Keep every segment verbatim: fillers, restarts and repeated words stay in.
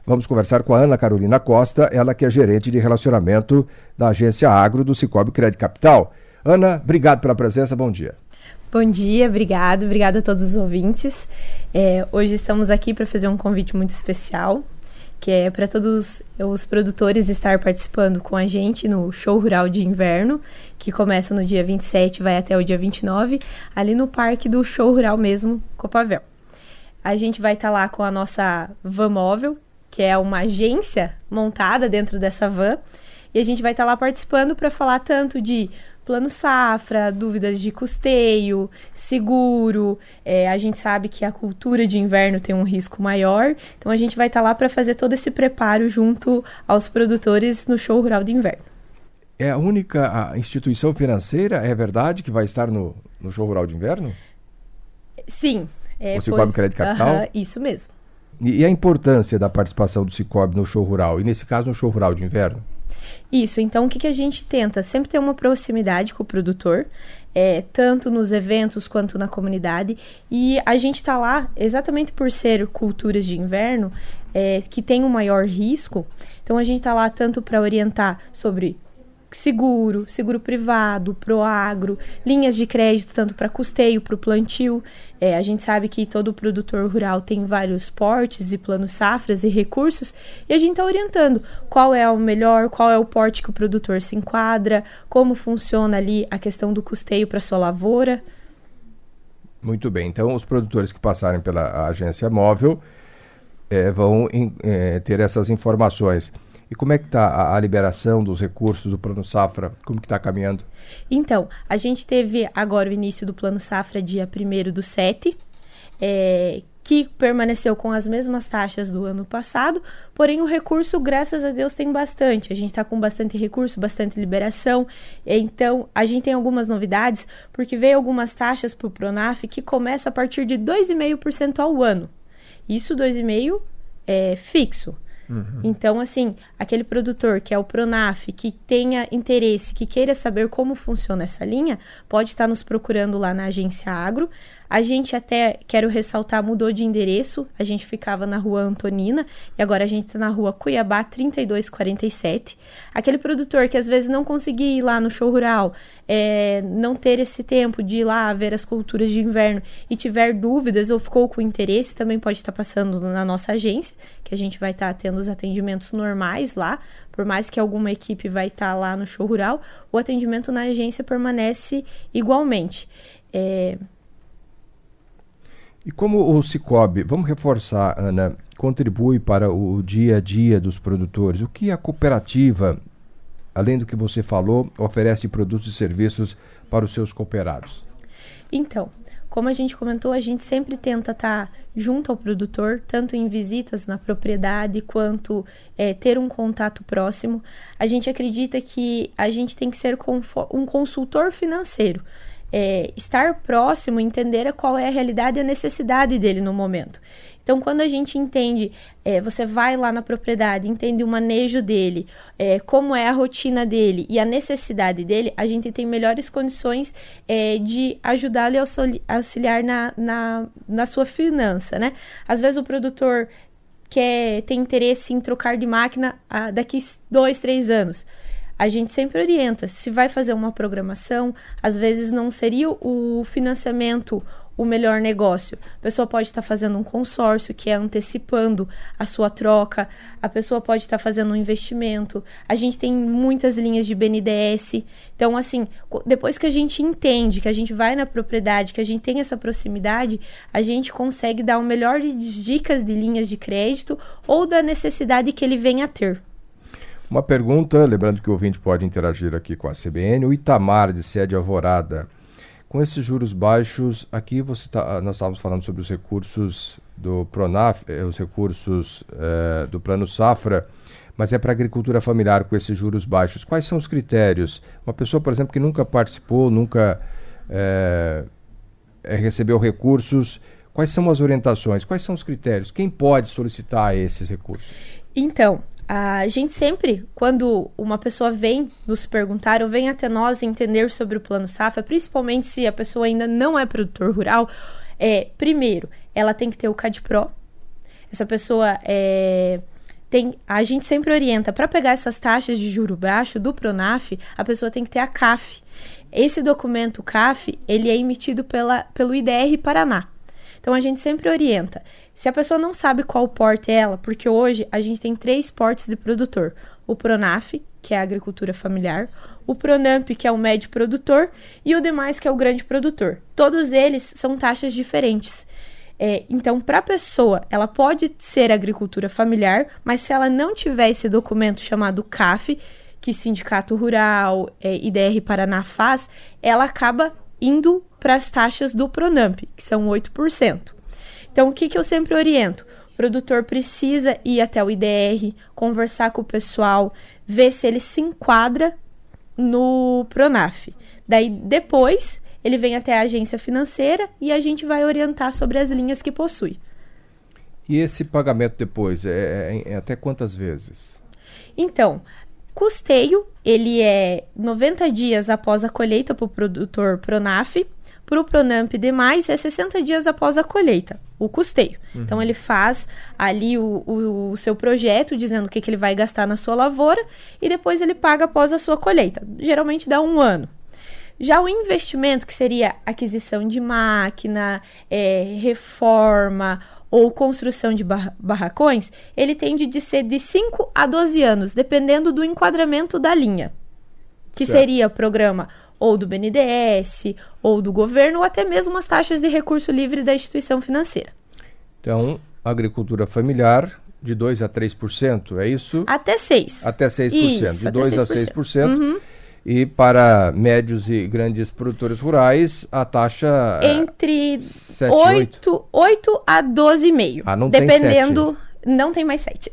Vamos conversar com a Ana Carolina Costa, ela que é gerente de relacionamento da Agência Agro do Sicoob Crédito Capital. Ana, obrigado pela presença, bom dia. Bom dia, obrigado, obrigado a todos os ouvintes. É, hoje estamos aqui para fazer um convite muito especial, que é para todos os produtores estar participando com a gente no Show Rural de Inverno, que começa no dia vinte e sete e vai até o dia vinte e nove, ali no Parque do Show Rural mesmo, Copavel. A gente vai estar lá com a nossa van móvel, que é uma agência montada dentro dessa van, e a gente vai estar lá participando para falar tanto de plano safra, dúvidas de custeio, seguro. É, a gente sabe que a cultura de inverno tem um risco maior, então a gente vai estar lá para fazer todo esse preparo junto aos produtores no Show Rural de Inverno. É a única a instituição financeira, é verdade, que vai estar no, no Show Rural de Inverno? Sim. É, o Sicoob por... Crédito Capital? Uh-huh, isso mesmo. E, e a importância da participação do Sicoob no Show Rural, e nesse caso no Show Rural de Inverno? Isso, então o que, que a gente tenta? Sempre ter uma proximidade com o produtor, é, tanto nos eventos quanto na comunidade, e a gente está lá exatamente por ser culturas de inverno, é, que tem um maior risco, então a gente está lá tanto para orientar sobre seguro, seguro privado, proagro, linhas de crédito tanto para custeio, para o plantio. É, a gente sabe que todo produtor rural tem vários portes e planos safras e recursos, e a gente está orientando qual é o melhor, qual é o porte que o produtor se enquadra, como funciona ali a questão do custeio para sua lavoura. Muito bem, então os produtores que passarem pela agência móvel é, vão é, ter essas informações. E como é que está a, a liberação dos recursos do Plano Safra? Como que está caminhando? Então, a gente teve agora o início do Plano Safra dia primeiro do sete, é, que permaneceu com as mesmas taxas do ano passado, porém o recurso, graças a Deus, tem bastante. A gente está com bastante recurso, bastante liberação. Então, a gente tem algumas novidades, porque veio algumas taxas para o Pronaf que começa a partir de dois vírgula cinco por cento ao ano. Isso dois vírgula cinco por cento é fixo. Uhum. Então, assim, aquele produtor que é o Pronaf, que tenha interesse, que queira saber como funciona essa linha, pode estar nos procurando lá na Agência Agro. A gente até, quero ressaltar, mudou de endereço. A gente ficava na rua Antonina e agora a gente está na rua Cuiabá trinta e dois quarenta e sete. Aquele produtor que às vezes não conseguia ir lá no Show Rural, é, não ter esse tempo de ir lá ver as culturas de inverno e tiver dúvidas ou ficou com interesse, também pode estar passando na nossa agência, que a gente vai estar tendo os atendimentos normais lá. Por mais que alguma equipe vai estar lá no Show Rural, o atendimento na agência permanece igualmente. É... E como o Sicoob, vamos reforçar, Ana, contribui para o dia a dia dos produtores? O que a cooperativa, além do que você falou, oferece de produtos e serviços para os seus cooperados? Então, como a gente comentou, a gente sempre tenta estar junto ao produtor, tanto em visitas na propriedade, quanto é, ter um contato próximo. A gente acredita que a gente tem que ser um consultor financeiro. É, estar próximo, entender qual é a realidade e a necessidade dele no momento. Então, quando a gente entende, é, você vai lá na propriedade, entende o manejo dele, é, como é a rotina dele e a necessidade dele, a gente tem melhores condições é, de ajudá-lo e auxiliar na, na, na sua finança, né? Às vezes o produtor quer, tem interesse em trocar de máquina ah, daqui dois, três anos. A gente sempre orienta, se vai fazer uma programação, às vezes não seria o financiamento o melhor negócio. A pessoa pode estar fazendo um consórcio, que é antecipando a sua troca, a pessoa pode estar fazendo um investimento. A gente tem muitas linhas de B N D E S. Então, assim, depois que a gente entende, que a gente vai na propriedade, que a gente tem essa proximidade, a gente consegue dar o melhor dicas de linhas de crédito ou da necessidade que ele venha a ter. Uma pergunta, lembrando que o ouvinte pode interagir aqui com a C B N, o Itamar, de sede Alvorada. Com esses juros baixos, aqui você tá, nós estávamos falando sobre os recursos do Pronaf, eh, os recursos eh, do Plano Safra, mas é para a agricultura familiar com esses juros baixos. Quais são os critérios? Uma pessoa, por exemplo, que nunca participou, nunca eh, recebeu recursos, quais são as orientações? Quais são os critérios? Quem pode solicitar esses recursos? Então, a gente sempre, quando uma pessoa vem nos perguntar ou vem até nós entender sobre o Plano Safra, principalmente se a pessoa ainda não é produtor rural, é, primeiro, ela tem que ter o CadPro. Essa pessoa é, tem, a gente sempre orienta, para pegar essas taxas de juro baixo do Pronaf, a pessoa tem que ter a C A F. Esse documento C A F, ele é emitido pela, pelo I D R Paraná. Então, a gente sempre orienta. Se a pessoa não sabe qual porte é ela, porque hoje a gente tem três portes de produtor. O Pronaf, que é a agricultura familiar, o Pronamp, que é o médio produtor, e o demais, que é o grande produtor. Todos eles são taxas diferentes. É, então, para a pessoa, ela pode ser agricultura familiar, mas se ela não tiver esse documento chamado C A F, que Sindicato Rural, é, I D R Paraná faz, ela acaba indo para as taxas do Pronamp, que são oito por cento. Então, o que, que eu sempre oriento? O produtor precisa ir até o I D R, conversar com o pessoal, ver se ele se enquadra no Pronaf. Daí, depois, ele vem até a agência financeira e a gente vai orientar sobre as linhas que possui. E esse pagamento depois, é, é, é até quantas vezes? Então, custeio, ele é noventa dias após a colheita para o produtor Pronaf. Para o Pronamp demais, é sessenta dias após a colheita, o custeio. Uhum. Então, ele faz ali o, o, o seu projeto, dizendo o que, que ele vai gastar na sua lavoura, e depois ele paga após a sua colheita. Geralmente dá um ano. Já o investimento, que seria aquisição de máquina, é, reforma ou construção de bar- barracões, ele tende de ser de cinco a doze anos, dependendo do enquadramento da linha, que certo. Seria o programa ou do B N D E S, ou do governo, ou até mesmo as taxas de recurso livre da instituição financeira. Então, agricultura familiar de dois a três por cento, é isso? Até seis por cento. Até seis por cento, isso, de dois a seis por cento. Uhum. E para médios e grandes produtores rurais, a taxa entre oito, oito a doze vírgula cinco. Ah, não dependendo, tem sete. Não tem mais sete.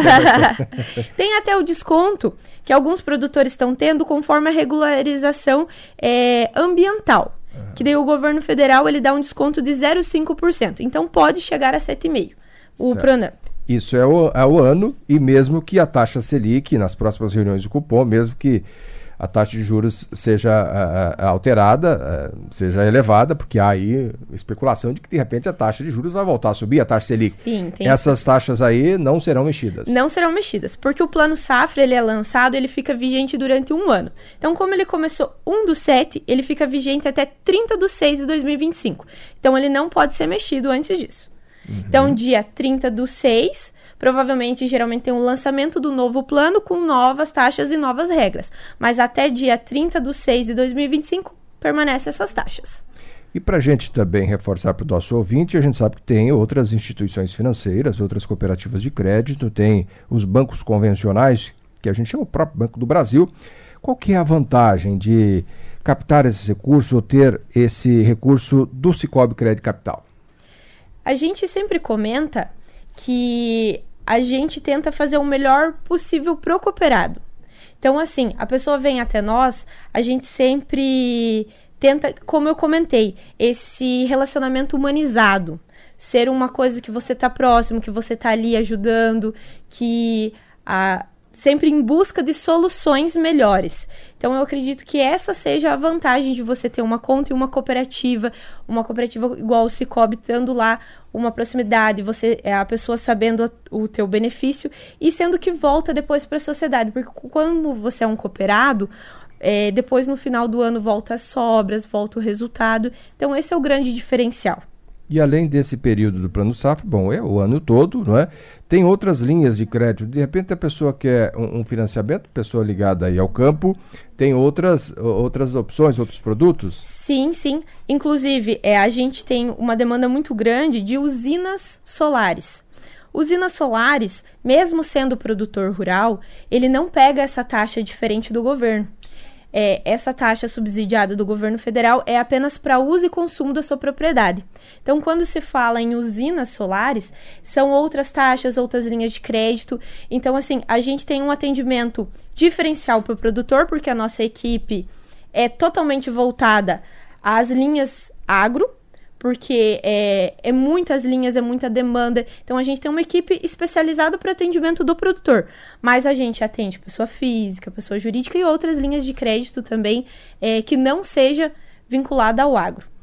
Tem até o desconto que alguns produtores estão tendo conforme a regularização é, ambiental. Uhum. Que daí o governo federal ele dá um desconto de zero vírgula cinco por cento. Então pode chegar a sete vírgula cinco por cento. O Pronamp. Isso é o, é o ano, e mesmo que a taxa Selic, nas próximas reuniões do cupom, mesmo que a taxa de juros seja uh, alterada, uh, seja elevada, porque há aí especulação de que, de repente, a taxa de juros vai voltar a subir, a taxa Selic. Sim, tem Essas isso. taxas aí não serão mexidas. Não serão mexidas, porque o Plano Safra, ele é lançado, ele fica vigente durante um ano. Então, como ele começou um do sete, ele fica vigente até trinta de seis de dois mil e vinte e cinco. Então, ele não pode ser mexido antes disso. Uhum. Então, dia trinta do seis... provavelmente, geralmente tem um lançamento do novo plano com novas taxas e novas regras. Mas até dia trinta de seis de dois mil e vinte e cinco, permanecem essas taxas. E para a gente também reforçar para o nosso ouvinte, a gente sabe que tem outras instituições financeiras, outras cooperativas de crédito, tem os bancos convencionais, que a gente chama o próprio Banco do Brasil. Qual que é a vantagem de captar esses recursos ou ter esse recurso do Sicoob Crédito Capital? A gente sempre comenta que a gente tenta fazer o melhor possível pro cooperado. Então, assim, a pessoa vem até nós, a gente sempre tenta, como eu comentei, esse relacionamento humanizado. Ser uma coisa que você tá próximo, que você tá ali ajudando, que a, sempre em busca de soluções melhores. Então, eu acredito que essa seja a vantagem de você ter uma conta e uma cooperativa, uma cooperativa igual o Sicoob, tendo lá uma proximidade, você é a pessoa sabendo o teu benefício e sendo que volta depois para a sociedade, porque quando você é um cooperado, é, depois no final do ano volta as sobras, volta o resultado. Então, esse é o grande diferencial. E além desse período do Plano Safra, bom, é o ano todo, não é? Tem outras linhas de crédito. De repente a pessoa quer um, um financiamento, pessoa ligada aí ao campo, tem outras, outras opções, outros produtos? Sim, sim. Inclusive, é, a gente tem uma demanda muito grande de usinas solares. Usinas solares, mesmo sendo produtor rural, ele não pega essa taxa diferente do governo. É, essa taxa subsidiada do governo federal é apenas para uso e consumo da sua propriedade. Então, quando se fala em usinas solares, são outras taxas, outras linhas de crédito. Então, assim, a gente tem um atendimento diferencial para o produtor, porque a nossa equipe é totalmente voltada às linhas agro, porque é, é muitas linhas, é muita demanda. Então, a gente tem uma equipe especializada para atendimento do produtor. Mas a gente atende pessoa física, pessoa jurídica e outras linhas de crédito também, é, que não seja vinculada ao agro.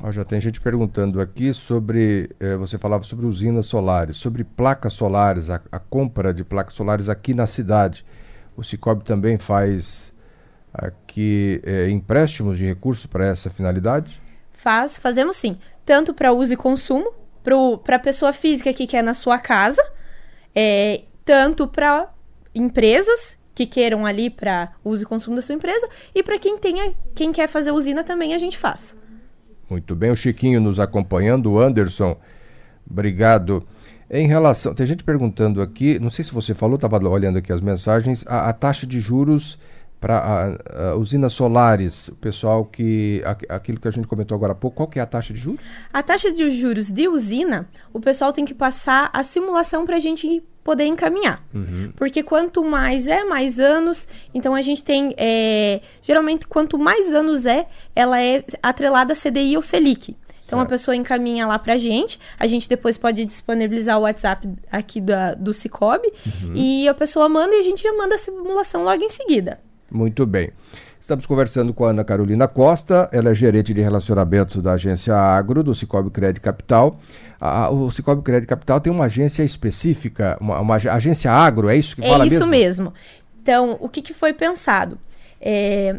Ó, já tem gente perguntando aqui sobre, eh, você falava sobre usinas solares, sobre placas solares, a, a compra de placas solares aqui na cidade. O Sicoob também faz aqui eh, empréstimos de recursos para essa finalidade? Faz, fazemos sim. Tanto para uso e consumo, para a pessoa física que quer na sua casa, é, tanto para empresas que queiram ali para uso e consumo da sua empresa, e para quem tenha, quem quer fazer usina também a gente faz. Muito bem, o Chiquinho nos acompanhando, o Anderson, obrigado. Em relação, tem gente perguntando aqui, não sei se você falou, estava olhando aqui as mensagens, a, a taxa de juros para usinas solares, o pessoal que, a, aquilo que a gente comentou agora há pouco, qual que é a taxa de juros? A taxa de juros de usina, o pessoal tem que passar a simulação para a gente poder encaminhar. Uhum. Porque quanto mais é, mais anos, então a gente tem, é, geralmente quanto mais anos é, ela é atrelada a C D I ou Selic. Então, certo. A pessoa encaminha lá pra gente, a gente depois pode disponibilizar o WhatsApp aqui da, do Sicoob, uhum. E a pessoa manda e a gente já manda a simulação logo em seguida. Muito bem. Estamos conversando com a Ana Carolina Costa, ela é gerente de relacionamento da agência Agro, do Sicoob Crédito Capital. A, o Sicoob Crédito Capital tem uma agência específica, uma, uma agência Agro, é isso que fala mesmo? É isso mesmo. Então, o que, que foi pensado? É,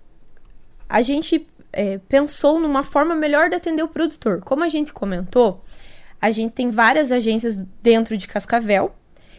a gente é, pensou numa forma melhor de atender o produtor. Como a gente comentou, a gente tem várias agências dentro de Cascavel,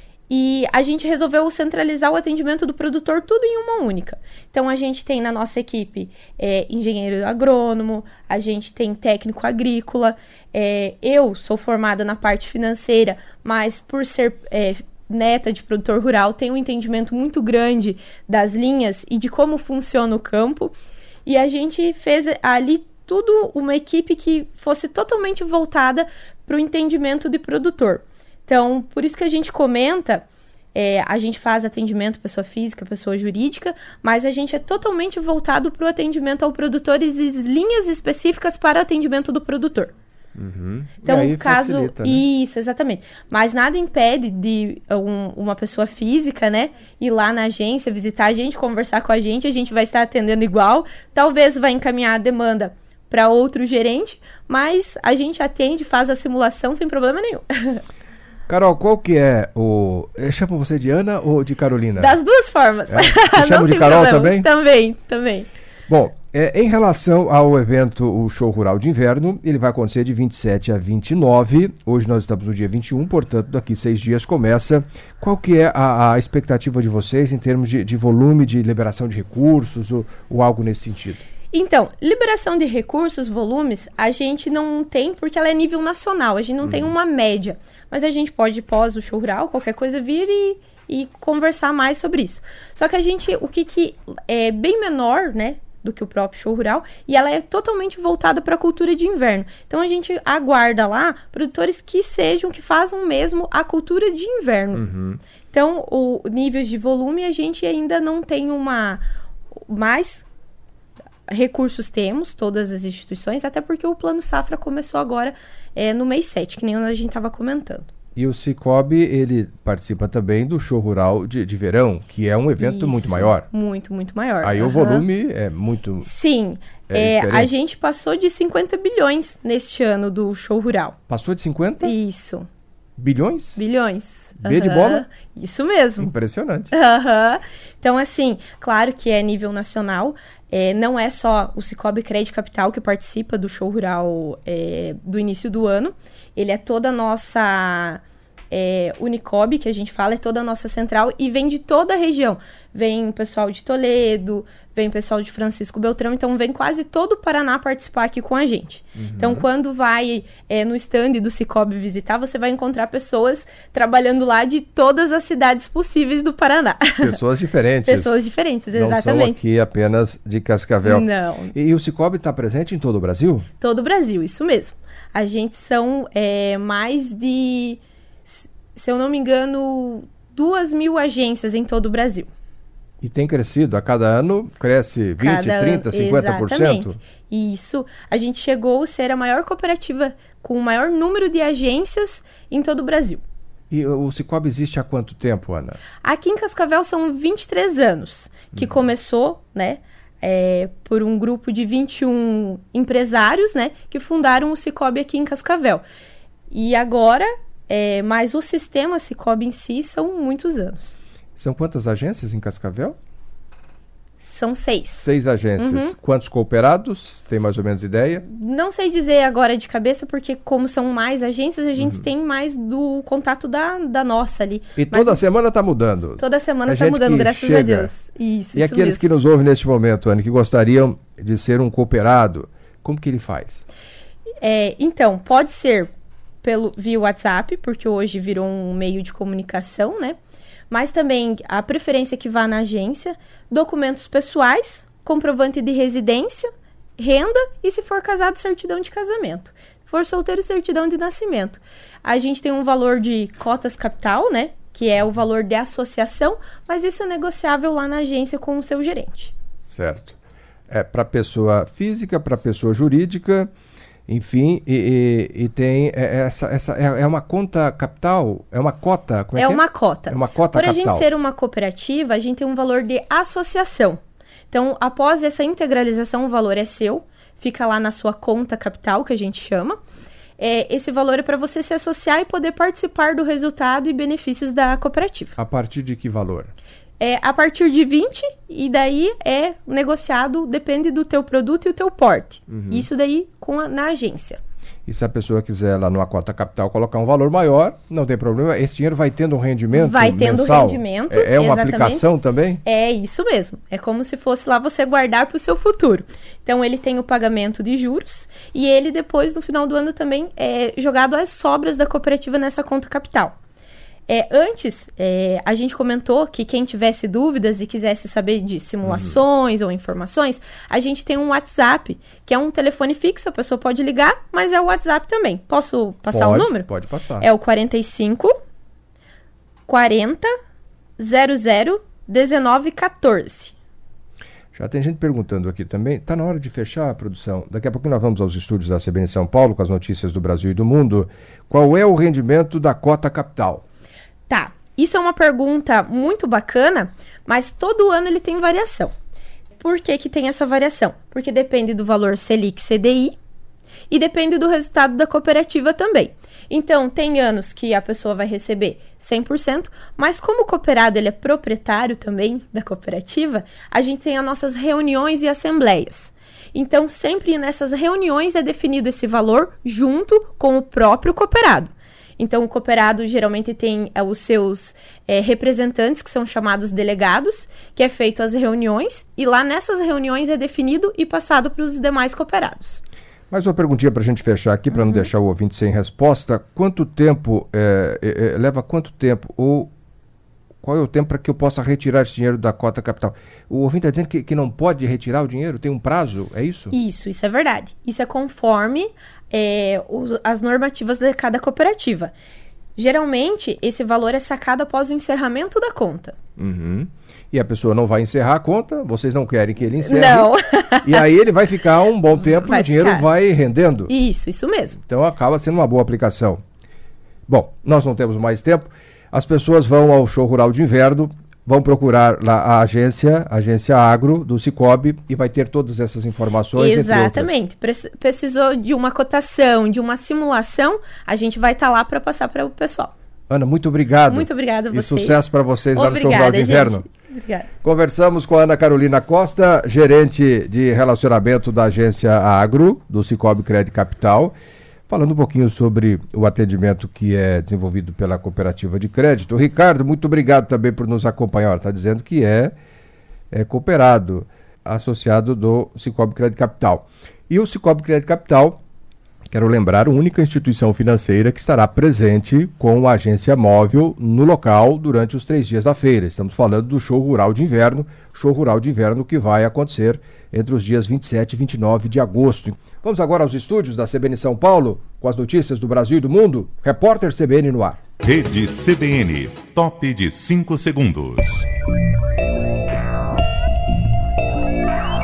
e a gente resolveu centralizar o atendimento do produtor tudo em uma única. Então, a gente tem na nossa equipe é, engenheiro agrônomo, a gente tem técnico agrícola. É, eu sou formada na parte financeira, mas por ser é, neta de produtor rural, tenho um entendimento muito grande das linhas e de como funciona o campo. E a gente fez ali tudo uma equipe que fosse totalmente voltada para o entendimento de produtor. Então, por isso que a gente comenta, é, a gente faz atendimento pessoa física, pessoa jurídica, mas a gente é totalmente voltado para o atendimento ao produtor e linhas específicas para atendimento do produtor. Uhum. Então, e aí caso... facilita, né? Isso, exatamente. Mas nada impede de um, uma pessoa física, né, ir lá na agência, visitar a gente, conversar com a gente, a gente vai estar atendendo igual, talvez vai encaminhar a demanda para outro gerente, mas a gente atende, faz a simulação sem problema nenhum. Carol, qual que é o... Chama você de Ana ou de Carolina? Das duas formas. É? Você chama de Carol problema. também? Também, também. Bom, é, em relação ao evento, o Show Rural de Inverno, ele vai acontecer de vinte e sete a vinte e nove. Hoje nós estamos no dia vinte e um, portanto, daqui seis dias começa. Qual que é a, a expectativa de vocês em termos de, de volume de liberação de recursos ou, ou algo nesse sentido? Então, liberação de recursos, volumes, a gente não tem porque ela é nível nacional, a gente não hum. tem uma média. Mas a gente pode, pós o show rural, qualquer coisa, vir e, e conversar mais sobre isso. Só que a gente, o que, que é bem menor, né, do que o próprio show rural, e ela é totalmente voltada para a cultura de inverno. Então, a gente aguarda lá produtores que sejam, que façam mesmo a cultura de inverno. Uhum. Então, o níveis de volume, a gente ainda não tem uma... mais recursos temos, todas as instituições, até porque o Plano Safra começou agora é, no mês sete, que nem a gente estava comentando. E o Sicoob, ele participa também do Show Rural de, de Verão, que é um evento Isso, muito maior. Muito, muito maior. Aí uhum. o volume é muito... Sim, é, é, a gente passou de cinquenta bilhões neste ano do Show Rural. Passou de cinquenta? Isso. Bilhões? Bilhões. B uhum. de bola? Isso mesmo. Impressionante. Uhum. Então, assim, claro que é nível nacional, é, não é só o Sicoob Crédito Capital que participa do Show Rural é, do início do ano, ele é toda a nossa é, Unicob, que a gente fala, é toda a nossa central e vem de toda a região. Vem o pessoal de Toledo, vem o pessoal de Francisco Beltrão, então vem quase todo o Paraná participar aqui com a gente. Uhum. Então, quando vai é, no stand do Sicoob visitar, você vai encontrar pessoas trabalhando lá de todas as cidades possíveis do Paraná. Pessoas diferentes. Pessoas diferentes, exatamente. Não são aqui apenas de Cascavel. Não. E, e o Sicoob está presente em todo o Brasil? Todo o Brasil, isso mesmo. A gente são é, mais de, se eu não me engano, duas mil agências em todo o Brasil. E tem crescido, a cada ano cresce vinte, cada trinta, cinquenta por cento? Exatamente. Isso. A gente chegou a ser a maior cooperativa com o maior número de agências em todo o Brasil. E o Sicoob existe há quanto tempo, Ana? Aqui em Cascavel são vinte e três anos que uhum. começou, né? é, por um grupo de vinte e um empresários, né, que fundaram o Sicoob aqui em Cascavel. E agora, é, mas o sistema Sicoob em si são muitos anos. São quantas agências em Cascavel? São seis. Seis agências. Uhum. Quantos cooperados? Tem mais ou menos ideia? Não sei dizer agora de cabeça, porque como são mais agências, a gente uhum. tem mais do contato da, da nossa ali. E toda Mas, semana está mudando? Toda semana está mudando, graças chega. a Deus. Isso, e isso aqueles mesmo. que nos ouvem neste momento, Anne, que gostariam de ser um cooperado, como que ele faz? É, então, pode ser pelo, via WhatsApp, porque hoje virou um meio de comunicação, né? Mas também a preferência que vá na agência, documentos pessoais, comprovante de residência, renda e, se for casado, certidão de casamento. Se for solteiro, certidão de nascimento. A gente tem um valor de cotas capital, né? Que é o valor de associação, mas isso é negociável lá na agência com o seu gerente. Certo. É para pessoa física, para pessoa jurídica... Enfim, e, e, e tem essa, essa é, é uma conta capital? É uma cota? Como é, é que uma é? cota. É uma cota Por capital. a gente ser uma cooperativa, a gente tem um valor de associação. Então, após essa integralização, o valor é seu, fica lá na sua conta capital, que a gente chama. É, esse valor é para você se associar e poder participar do resultado e benefícios da cooperativa. A partir de que valor? É, a partir de vinte, e daí é negociado, depende do teu produto e o teu porte. Uhum. Isso daí com a, na agência. E se a pessoa quiser lá numa cota capital colocar um valor maior, não tem problema, esse dinheiro vai tendo um rendimento Vai tendo mensal? rendimento, É, é uma exatamente. aplicação também? É isso mesmo, é como se fosse lá você guardar para o seu futuro. Então ele tem o pagamento de juros e ele depois, no final do ano, também é jogado as sobras da cooperativa nessa conta capital. É, antes, é, a gente comentou que quem tivesse dúvidas e quisesse saber de simulações uhum. ou informações, a gente tem um WhatsApp, que é um telefone fixo, a pessoa pode ligar, mas é o WhatsApp também. Posso passar pode, o número? Pode passar. É o quarenta e cinco, quarenta, zero zero, dezenove, quatorze. Já tem gente perguntando aqui também, está na hora de fechar a produção? Daqui a pouquinho nós vamos aos estúdios da C B N São Paulo, com as notícias do Brasil e do mundo. Qual é o rendimento da cota capital? Tá, isso é uma pergunta muito bacana, mas todo ano ele tem variação. Por que que tem essa variação? Porque depende do valor Selic C D I e depende do resultado da cooperativa também. Então, tem anos que a pessoa vai receber cem por cento, mas como o cooperado ele é proprietário também da cooperativa, a gente tem as nossas reuniões e assembleias. Então, sempre nessas reuniões é definido esse valor junto com o próprio cooperado. Então, o cooperado geralmente tem é, os seus é, representantes, que são chamados delegados, que é feito as reuniões, e lá nessas reuniões é definido e passado para os demais cooperados. Mais uma perguntinha para a gente fechar aqui, para uhum. não deixar o ouvinte sem resposta. Quanto tempo, é, é, leva quanto tempo, ou qual é o tempo para que eu possa retirar esse dinheiro da cota capital? O ouvinte está dizendo que, que não pode retirar o dinheiro, tem um prazo, é isso? Isso, isso é verdade. Isso é conforme é, os, as normativas de cada cooperativa. Geralmente, esse valor é sacado após o encerramento da conta. Uhum. E a pessoa não vai encerrar a conta, vocês não querem que ele encerre. Não. E aí ele vai ficar um bom tempo vai e o dinheiro ficar. vai rendendo. Isso, isso mesmo. Então acaba sendo uma boa aplicação. Bom, nós não temos mais tempo. As pessoas vão ao show rural de inverno, vão procurar lá a agência, a agência Agro do Sicoob, e vai ter todas essas informações. Exatamente. Precisou de uma cotação, de uma simulação, a gente vai estar tá lá para passar para o pessoal. Ana, muito obrigado. Muito obrigada a vocês. E sucesso para vocês lá Obrigada, no show rural de inverno. Gente. Obrigada. Conversamos com a Ana Carolina Costa, gerente de relacionamento da agência Agro do Sicoob Crédito Capital, falando um pouquinho sobre o atendimento que é desenvolvido pela cooperativa de crédito. Ricardo, muito obrigado também por nos acompanhar. Está dizendo que é, é cooperado, associado do Sicoob Crédito Capital. E o Sicoob Crédito Capital, quero lembrar, a única instituição financeira que estará presente com a agência móvel no local durante os três dias da feira. Estamos falando do show rural de inverno, show rural de inverno que vai acontecer entre os dias vinte e sete e vinte e nove de agosto. Vamos agora aos estúdios da C B N São Paulo, com as notícias do Brasil e do mundo. Repórter C B N no ar. Rede C B N, top de cinco segundos.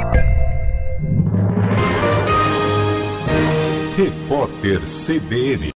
Repórter C B N.